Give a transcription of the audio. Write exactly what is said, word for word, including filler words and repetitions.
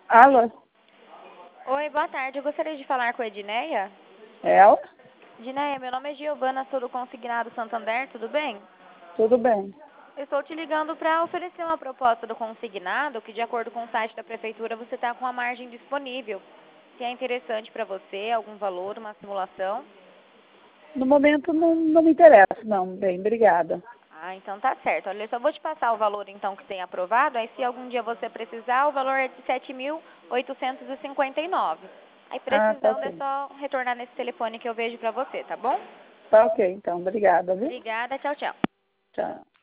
Alô? Oi, boa tarde. Eu gostaria de falar com a Edneia. É ela? Edneia, meu nome é Giovana, sou do Consignado Santander, tudo bem? Tudo bem. Eu estou te ligando para oferecer uma proposta do Consignado, que de acordo com o site da Prefeitura, você está com a margem disponível. Se é interessante para você, algum valor, uma simulação. No momento não, não me interessa, não. Bem, obrigada. Ah, então tá certo. Olha, eu só vou te passar o valor então que tem aprovado, aí se algum dia você precisar, o valor é de sete mil oitocentos e cinquenta e nove. Aí Ah, tá precisando é ok. só retornar nesse telefone que eu vejo para você, tá bom? Tá ok, então. Obrigada, viu? Obrigada, tchau, tchau. Tchau.